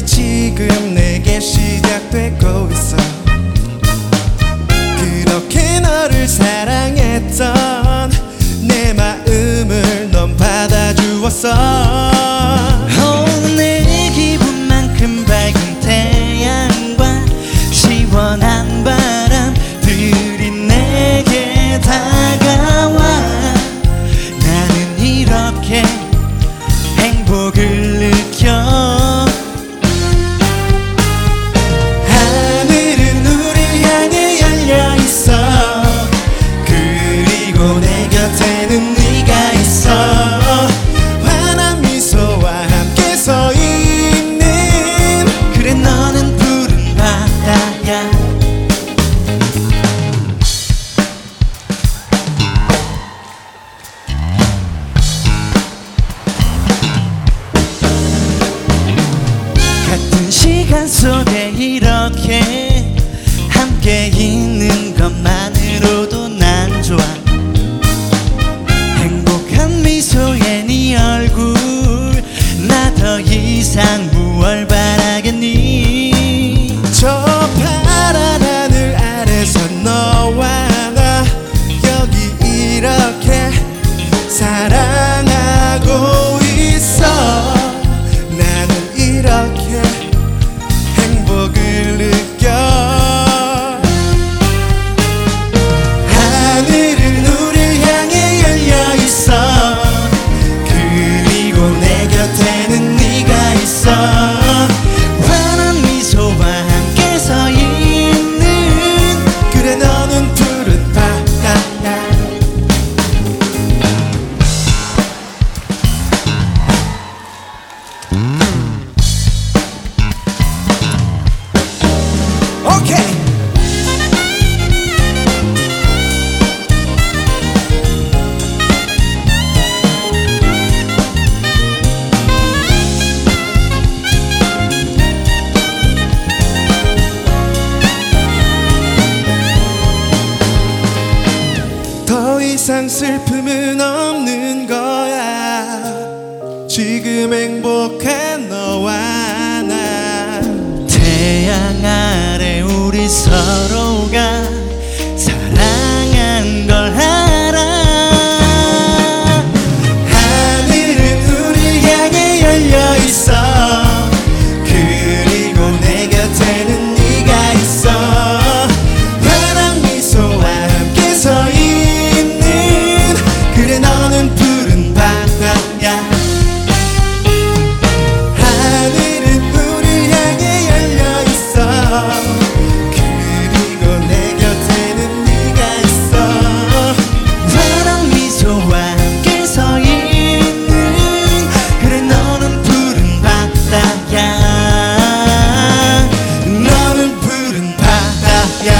지금 내게 시작되고 있어. 그렇게 너를 사랑했던 내 마음을 넌 받아주었어. 내 기분만큼 밝은 태양과 시원한 바람들이 내게 다가와. 나는 이렇게 행복을 느껴. 하늘은 우리 향해 열려 있어. 그리고 내 곁에는 네가 있어. 환한 미소와 함께 서 있는. 그래 너는 푸른 바다야. 같은 시간 속에 이렇게 함께 있는 것만으로도 난 좋아. 행복한 미소의 네 얼굴, 나 더 이상 무얼 바라겠니. 저 파란 하늘 아래서 너와 나 여기 이렇게 사랑하고 있어. 나는 이렇게 행복을 느껴. 하늘은 우리 향해 열려 있어. 그리고 내 곁에는 네가 있어. 환한 미소와 함께 서 있는. 그래 너는 푸른 바다야. 오케이. 더 이상 슬픔은 없는 거야. 지금 행복한 너와 나. 태양 아래 우리 서로가 사랑한 걸 알아. 하늘은 우리 향해 열려 있어. 그리고 내 곁에는 네가 있어. 환한 미소와 함께 서 있는. 그래 너는 푸른 바다야. 하늘은 우리 향해 열려 있어. 그리고 내 곁에는 네가 있어. 환한 미소와 함께 서 있는. 그래 너는 푸른 바다야. 너는 푸른 바다야.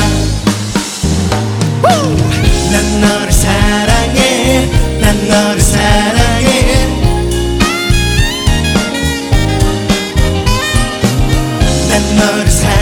난 너를 사랑해. 난 너를 사랑해. 난 너를 사랑해.